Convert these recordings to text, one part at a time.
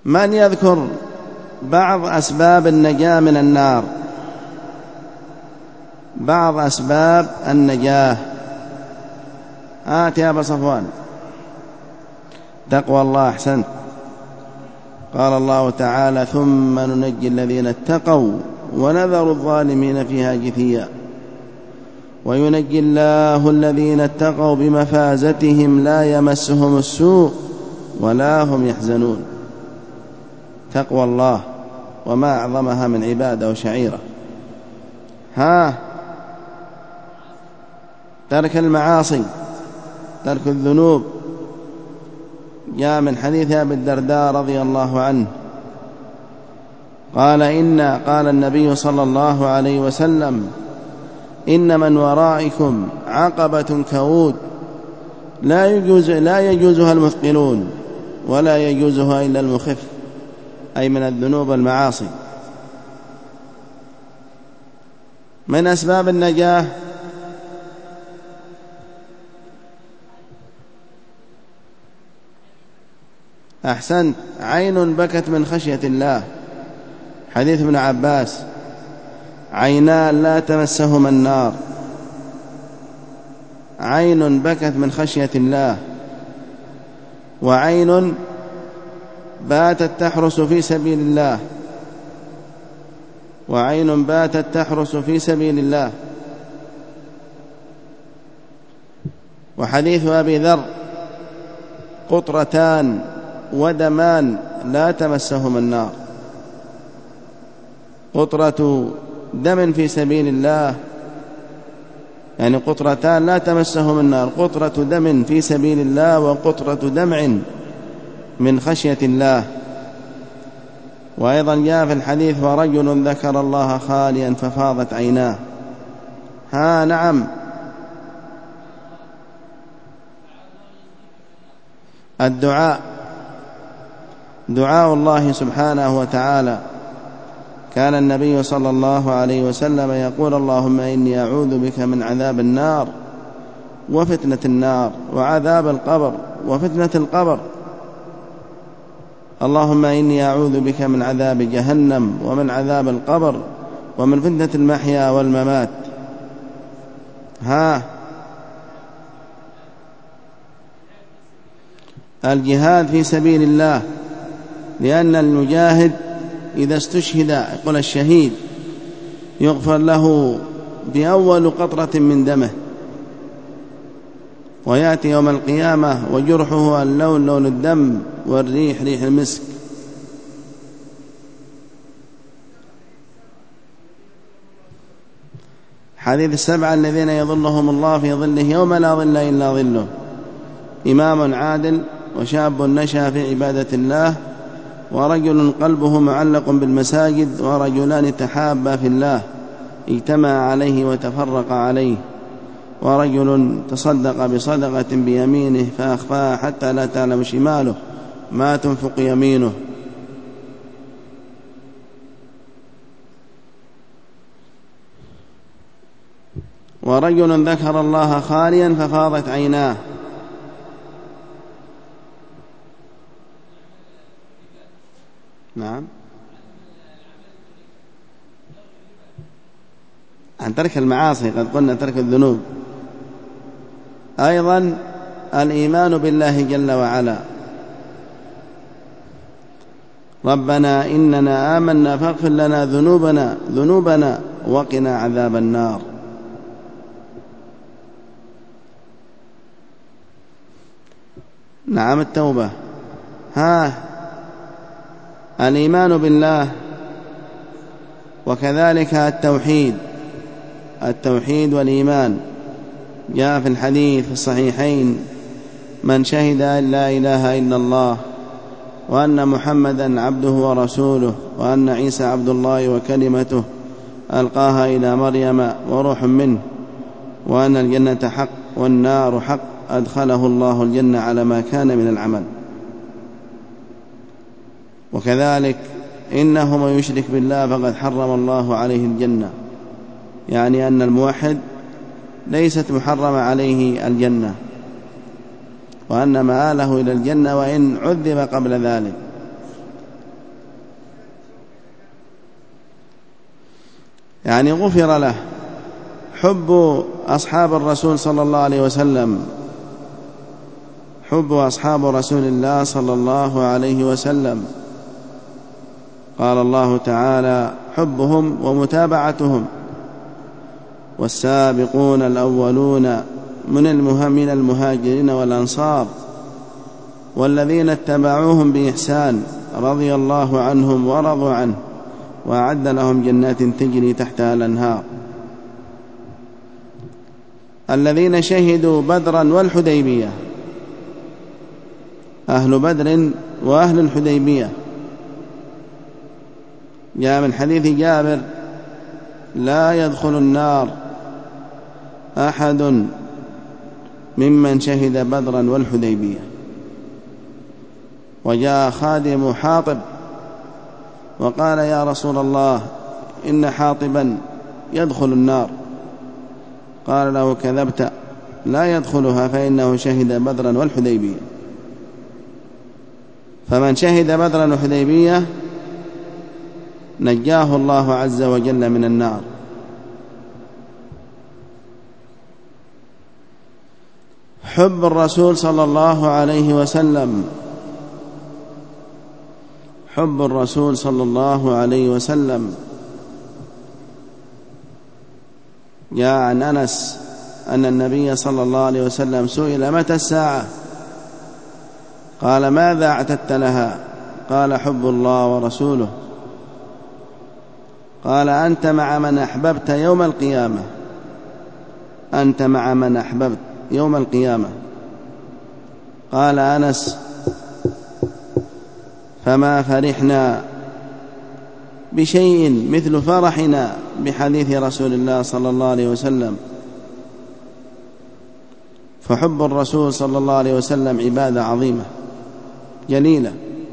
من يذكر بعض أسباب النجاة من النار؟ بعض أسباب النجاة. يا أبا صفوان. تقوى الله. أحسنت. قال الله تعالى: ثم ننجي الذين اتقوا ونذر الظالمين فيها جثيا. وينجي الله الذين اتقوا بمفازتهم لا يمسهم السوء ولا هم يحزنون. تقوى الله وما أعظمها من عبادة وشعيرة. ترك المعاصي، ترك الذنوب. جاء من حديث أبي الدرداء رضي الله عنه قال النبي صلى الله عليه وسلم: إن من ورائكم عقبة كؤود لا يجوزها المثقلون ولا يجوزها إلا المخف، أي من الذنوب والمعاصي. من أسباب النجاة أحسنت، عين بكت من خشية الله. حديث ابن عباس: عينان لا تمسهما النار. عين بكت من خشية الله، وعين باتت تحرس في سبيل الله، وعين باتت تحرس في سبيل الله. وحديث أبي ذر: قطرتان ودمان لا تمسهما النار. قطرة دم في سبيل الله، يعني قطرتان لا تمسهما النار، قطرة دم في سبيل الله وقطرة دمع من خشية الله. وأيضا جاء في الحديث: ورجل ذكر الله خاليا ففاضت عيناه. نعم. الدعاء، دعاء الله سبحانه وتعالى. كان النبي صلى الله عليه وسلم يقول: اللهم إني أعوذ بك من عذاب النار وفتنة النار وعذاب القبر وفتنة القبر. اللهم إني أعوذ بك من عذاب جهنم ومن عذاب القبر ومن فتنة المحيا والممات. الجهاد في سبيل الله، لأن المجاهد إذا استشهد، يقول الشهيد، يغفر له بأول قطرة من دمه، ويأتي يوم القيامة وجرحه اللون لون الدم والريح ريح المسك. حديث السبعة الذين يظلهم الله في ظله يوم لا ظل إلا ظله: إمام عادل، وشاب نشأ في عبادة الله، ورجل قلبه معلق بالمساجد، ورجلان تحابا في الله اجتمع عليه وتفرق عليه، ورجل تصدق بصدقة بيمينه فأخفاها حتى لا تعلم شماله ما تنفق يمينه. ورجل ذكر الله خاليا ففاضت عيناه. نعم. عن ترك المعاصي، قد قلنا ترك الذنوب. أيضا الإيمان بالله جل وعلا: ربنا إننا آمنا فاغفر لنا ذنوبنا وقنا عذاب النار. نعم. التوبة. الإيمان بالله، وكذلك التوحيد والإيمان. جاء في الحديث في الصحيحين: من شهد أن لا إله إلا الله وأن محمدا عبده ورسوله وأن عيسى عبد الله وكلمته ألقاها إلى مريم وروح منه وأن الجنة حق والنار حق أدخله الله الجنة على ما كان من العمل. وكذلك إنه من يشرك بالله فقد حرم الله عليه الجنة، يعني أن الموحد ليست محرمة عليه الجنة، وأن مآله إلى الجنة وإن عذب قبل ذلك. يعني غفر له. حب أصحاب الرسول صلى الله عليه وسلم، حب أصحاب رسول الله صلى الله عليه وسلم، قال الله تعالى: حبهم ومتابعتهم والسابقون الأولون من المهاجرين والأنصار والذين اتبعوهم بإحسان رضي الله عنهم ورضوا عنه وأعد لهم جنات تجري تحتها الأنهار. الذين شهدوا بدرا والحديبية، أهل بدر وأهل الحديبية. جاء من حديث جابر: لا يدخل النار أحد ممن شهد بدرا والحديبية. وجاء خادم حاطب وقال: يا رسول الله، إن حاطبا يدخل النار. قال له: كذبت، لا يدخلها، فإنه شهد بدرا والحديبية. فمن شهد بدرا والحديبية نجاه الله عز وجل من النار. حب الرسول صلى الله عليه وسلم، حب الرسول صلى الله عليه وسلم. جاء عن أنس أن النبي صلى الله عليه وسلم سئل: متى الساعة؟ قال: ماذا اعتدت لها؟ قال: حب الله ورسوله. قال: أنت مع من أحببت يوم القيامة، أنت مع من أحببت يوم القيامة. قال أنس: فما فرحنا بشيء مثل فرحنا بحديث رسول الله صلى الله عليه وسلم. فحب الرسول صلى الله عليه وسلم عبادة عظيمة جليلة.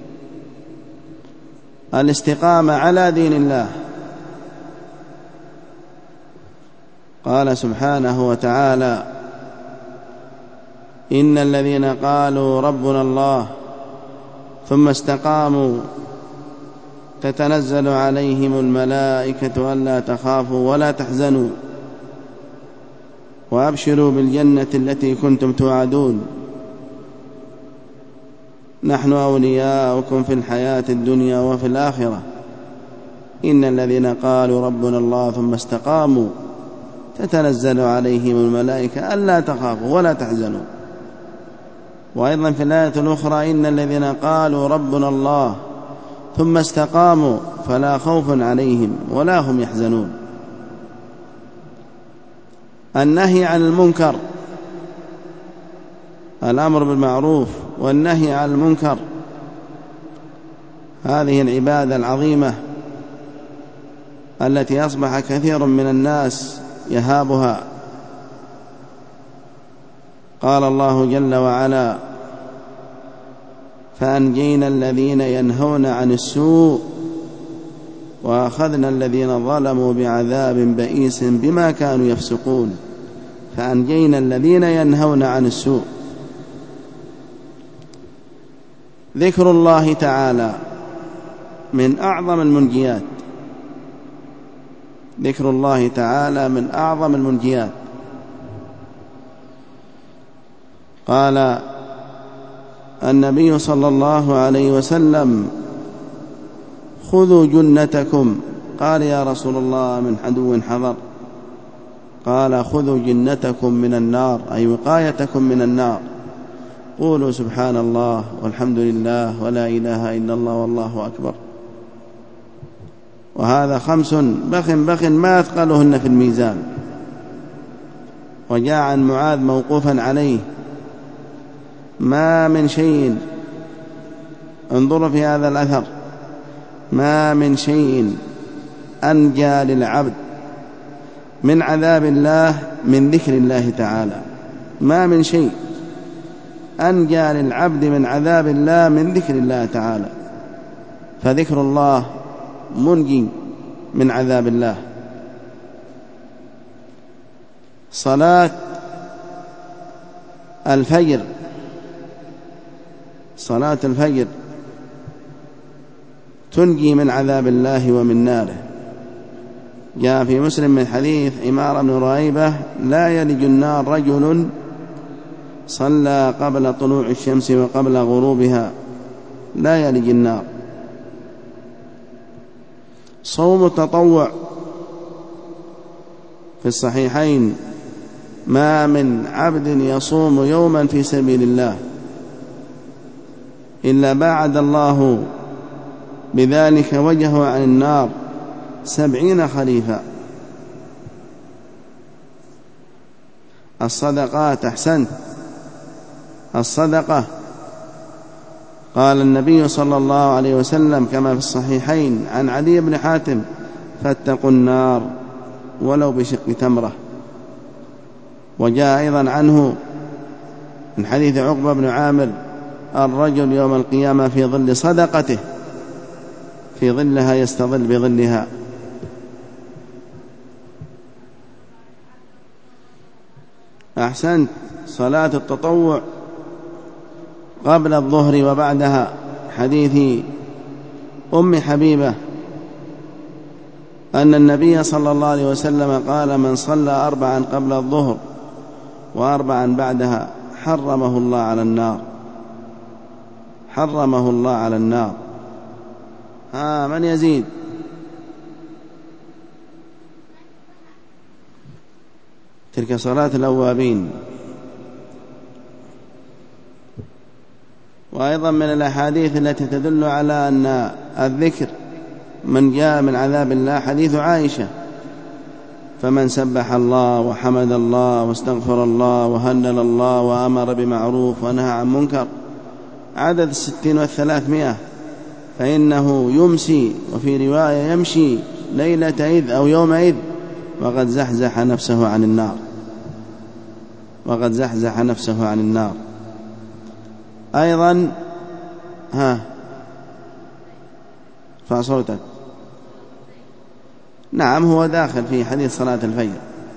الاستقامة على دين الله. قال سبحانه وتعالى: إن الذين قالوا ربنا الله ثم استقاموا تتنزل عليهم الملائكة ألا تخافوا ولا تحزنوا وأبشروا بالجنة التي كنتم توعدون نحن أولياؤكم في الحياة الدنيا وفي الآخرة إن الذين قالوا ربنا الله ثم استقاموا تتنزل عليهم الملائكة ألا تخافوا ولا تحزنوا. وأيضا في الآية الأخرى: إن الذين قالوا ربنا الله ثم استقاموا فلا خوف عليهم ولا هم يحزنون. النهي عن المنكر، الأمر بالمعروف والنهي عن المنكر، هذه العبادة العظيمة التي أصبح كثير من الناس يهابها. قال الله جل وعلا: فأنجينا الذين ينهون عن السوء وأخذنا الذين ظلموا بعذاب بئيس بما كانوا يفسقون. فأنجينا الذين ينهون عن السوء. ذكر الله تعالى من أعظم المنجيات، ذكر الله تعالى من أعظم المنجيات. قال النبي صلى الله عليه وسلم: خذوا جنتكم. قال: يا رسول الله من عدو حضر؟ قال: خذوا جنتكم من النار، أي وقايتكم من النار. قولوا سبحان الله والحمد لله ولا إله إلا الله والله أكبر. وهذا 5 بخ ما أثقلهن في الميزان. وجاء عن معاذ موقوفا عليه: ما من شيء، انظروا في هذا الأثر، ما من شيء أنجى للعبد من عذاب الله من ذكر الله تعالى. ما من شيء أنجى للعبد من عذاب الله من ذكر الله تعالى. فذكر الله منجي من عذاب الله. صلاة الفجر، صلاة الفجر تنجي من عذاب الله ومن ناره. جاء في مسلم من حديث عمار بن رهيبة: لا يلج النار رجل صلى قبل طلوع الشمس وقبل غروبها، لا يلج النار. صوم التطوع في الصحيحين: ما من عبد يصوم يوما في سبيل الله إلا باعد الله بذلك وجهه عن النار 70 خريفا. الصدقات، أحسنت، الصدقة. قال النبي صلى الله عليه وسلم كما في الصحيحين عن عدي بن حاتم: فاتقوا النار ولو بشق تمرة. وجاء أيضا عنه من حديث عقبة بن عامر: الرجل يوم القيامة في ظل صدقته في ظلها يستظل بظلها. أحسنت، صلاة التطوع قبل الظهر وبعدها. حديث أم حبيبة أن النبي صلى الله عليه وسلم قال: من صلى 4 قبل الظهر و4 بعدها حرمه الله على النار، حرمه الله على النار. من يزيد؟ تلك صلاة الأوابين. وأيضا من الأحاديث التي تدل على أن الذكر من جاء من عذاب الله حديث عائشة: فمن سبح الله وحمد الله واستغفر الله وهلل الله وأمر بمعروف ونهى عن منكر عدد 60 و300 فإنه يمسي، وفي رواية يمشي، ليلة إذ أو يوم إذ وقد زحزح نفسه عن النار، وقد زحزح نفسه عن النار. أيضا فصوتك. نعم، هو داخل في حديث صلاة الفجر.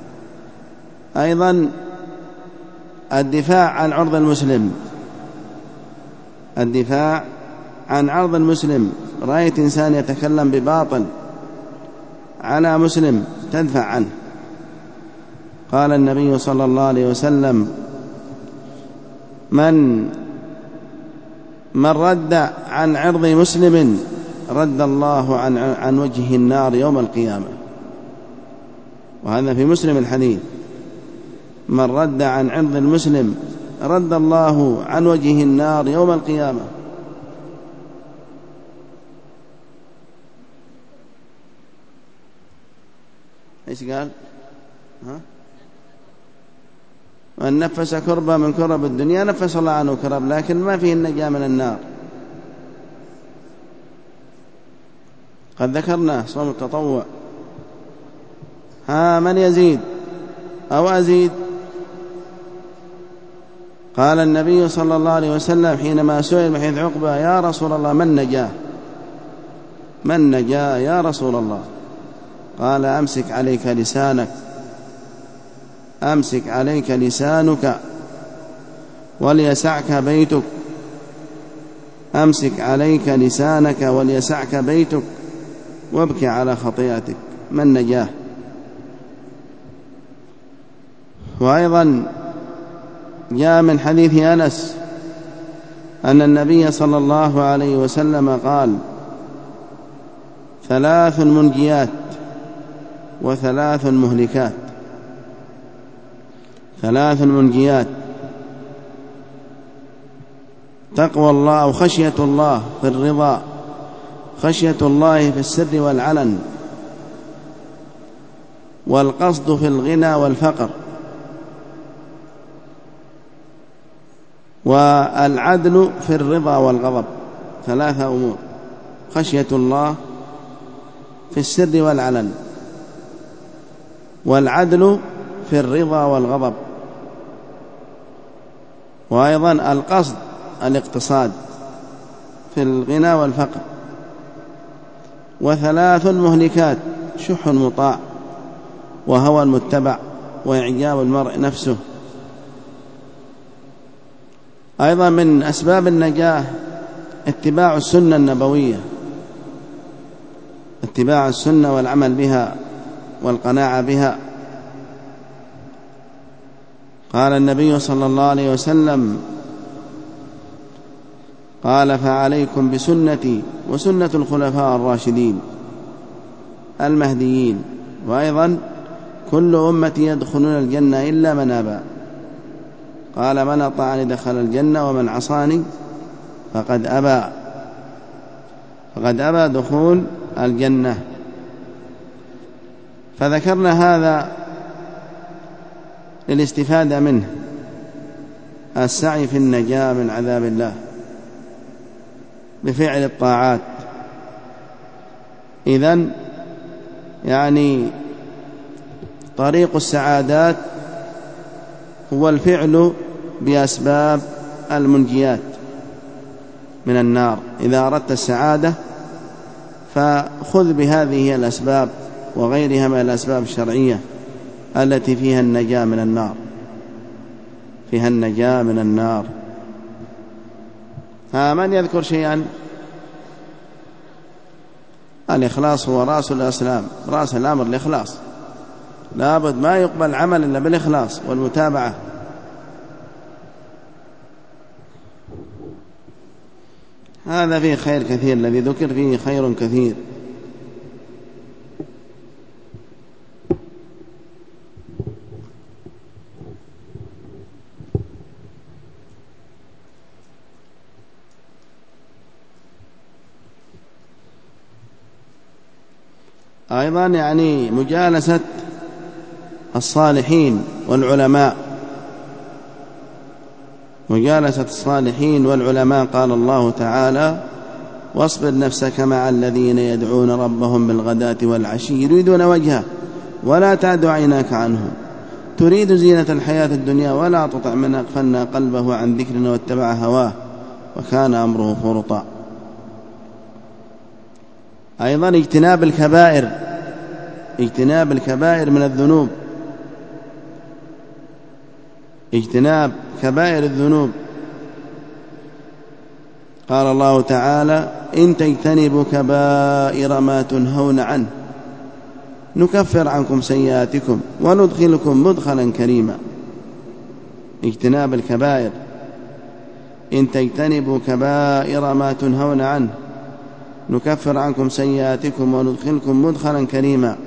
أيضا الدفاع عن عرض المسلم، الدفاع عن عرض المسلم. رأيت إنسان يتكلم بباطل على مسلم تدفع عنه. قال النبي صلى الله عليه وسلم: من رد عن عرض مسلم رد الله عن وجهه النار يوم القيامة. وهذا في مسلم الحديث: من رد عن عرض المسلم رد الله عن وجهه النار يوم القيامة. ايش قال؟ من نفس كربة من كرب الدنيا نفس الله عنه كرب، لكن ما فيه النجاة من النار. قد ذكرنا صوم التطوع. من يزيد أو أزيد؟ قال النبي صلى الله عليه وسلم حينما سئل بحيث عقبة: يا رسول الله من نجاه؟ من نجاه يا رسول الله؟ قال: أمسك عليك لسانك، أمسك عليك لسانك وليسعك بيتك، أمسك عليك لسانك وليسعك بيتك وابكي على خطيئتك. من نجاه. وأيضا جاء من حديث أنس أن النبي صلى الله عليه وسلم قال: 3 منجيات و3 مهلكات. 3 منجيات: تقوى الله أو خشية الله في الرضا، خشية الله في السر والعلن، والقصد في الغنى والفقر، والعدل في الرضا والغضب. 3 أمور: خشية الله في السر والعلن، والعدل في الرضا والغضب، وأيضا القصد الاقتصاد في الغنى والفقر. و3 مهلكات: شح مطاع وهوى متبع وإعجاب المرء نفسه. أيضا من أسباب النجاة اتباع السنة النبوية، اتباع السنة والعمل بها. والقناعة بها. قال النبي صلى الله عليه وسلم قال فعليكم بسنتي وسنة الخلفاء الراشدين المهديين، وأيضا كل أمتي يدخلون الجنة إلا من أبى. قال من أطاعني دخل الجنة ومن عصاني فقد أبى دخول الجنة. فذكرنا هذا للاستفادة منه، السعي في النجاة من عذاب الله بفعل الطاعات. إذن يعني طريق السعادات هو الفعل بأسباب المنجيات من النار. إذا أردت السعادة فخذ بهذه الأسباب وغيرها من الأسباب الشرعية التي فيها النجاة من النار. فمن يذكر شيئا؟ الإخلاص هو رأس الإسلام، رأس الأمر الإخلاص، لابد ما يقبل عمل إلا بالإخلاص والمتابعة. هذا فيه خير كثير، الذي ذكر فيه خير كثير. أيضا يعني مجالسة الصالحين والعلماء. قال الله تعالى واصبر نفسك مع الذين يدعون ربهم بالغداة والعشي يريدون وجهه ولا تعد عيناك عنهم تريد زينة الحياة الدنيا ولا تطع من أغفلنا قلبه عن ذكرنا واتبع هواه وكان أمره فرطا. أيضا اجتناب الكبائر من الذنوب، اجتناب كبائر الذنوب. قال الله تعالى إن تجتنبوا كبائر ما تنهون عنه نكفر عنكم سيئاتكم وندخلكم مدخلا كريما. اجتناب الكبائر، إن تجتنبوا كبائر ما تنهون عنه نكفر عنكم سيئاتكم وندخلكم مدخلا كريما.